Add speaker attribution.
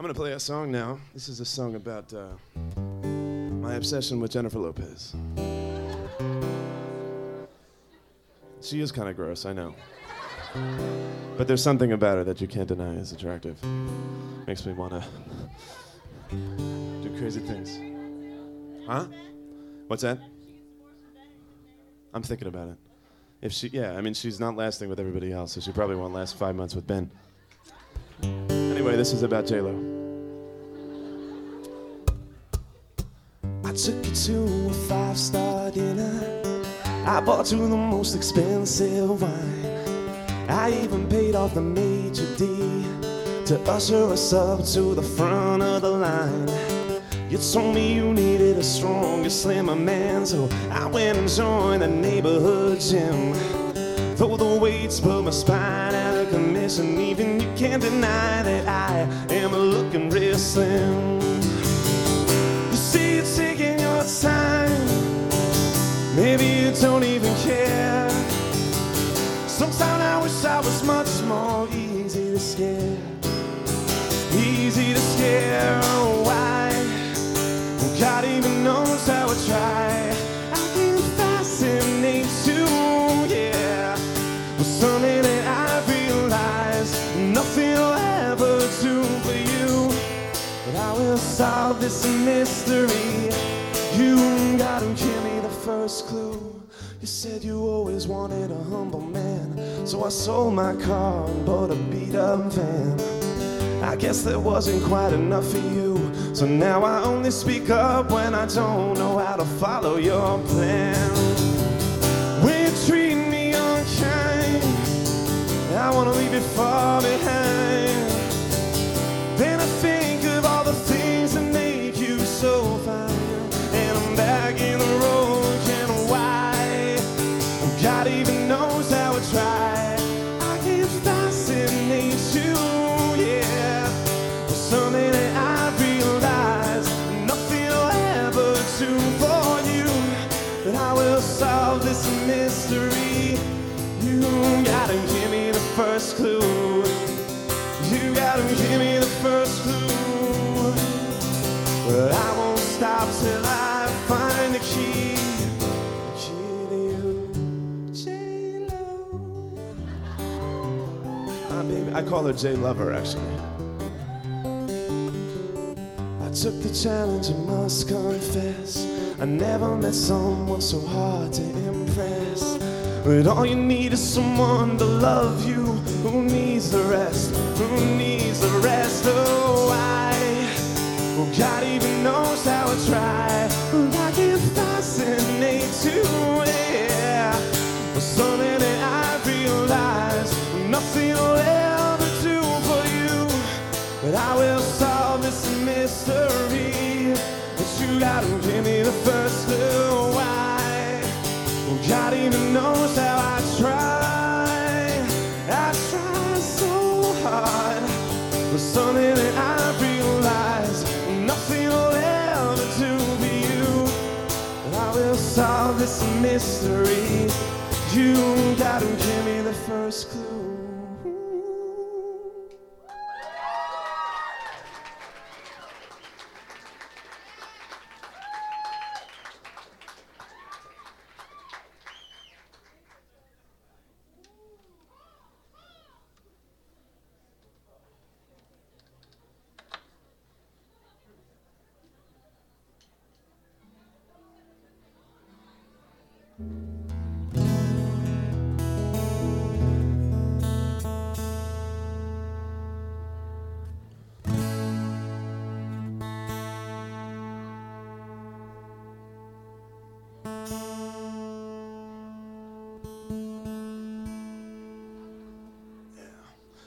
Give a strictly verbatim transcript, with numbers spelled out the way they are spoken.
Speaker 1: I'm gonna play a song now. This is a song about uh, my obsession with Jennifer Lopez. She is kind of gross, I know. But there's something about her that you can't deny is attractive. Makes me wanna do crazy things. Huh? What's that? I'm thinking about it. If she, yeah, I mean, she's not lasting with everybody else, so she probably won't last five months with Ben. Anyway, this is about J-Lo. I took you to a five-star dinner. I bought you the most expensive wine. I even paid off the maitre d' to usher us up to the front of the line. You told me you needed a stronger, slimmer man, so I went and joined the neighborhood gym. Though the weights put my spine out of commission, even you can't deny that I am looking real slim. You see, you're taking your time, maybe you don't even care. Sometimes I wish I was much more easy to scare. Easy to scare, oh why? God even knows how I try. I can fascinate you, yeah. With something that I realize nothing will ever do for you. But I will solve this mystery. You gotta give me the first clue. You said you always wanted a humble man, so I sold my car and bought a beat-up van. I guess that wasn't quite enough for you, so now I only speak up when I don't know how to follow your plan. When you treat me unkind, I wanna leave you far behind. Then I think of all the things that make you so fine, and I'm back in the road again. Why? God even knows how I try. I can fascinate you, something that I realize nothing will ever do for you. But I will solve this mystery. You gotta give me the first clue. You gotta give me the first clue. But I won't stop till I find the key. The key to you, J-Lo. Ah, baby, I call her J-Lover, actually. Took the challenge, I must confess. I never met someone so hard to impress. But all you need is someone to love you. Who needs the rest? Who needs the rest? Oh, I, well, God even knows how I try. But I can fascinate you, yeah. But something that I realize nothing will ever do for you. But I will solve this mystery. But you gotta give me the first clue. Why? Well, God even knows how I try. I try so hard. But something that I realize nothing will ever do for you. But I will solve this mystery. You gotta give me the first clue.
Speaker 2: Mm-hmm.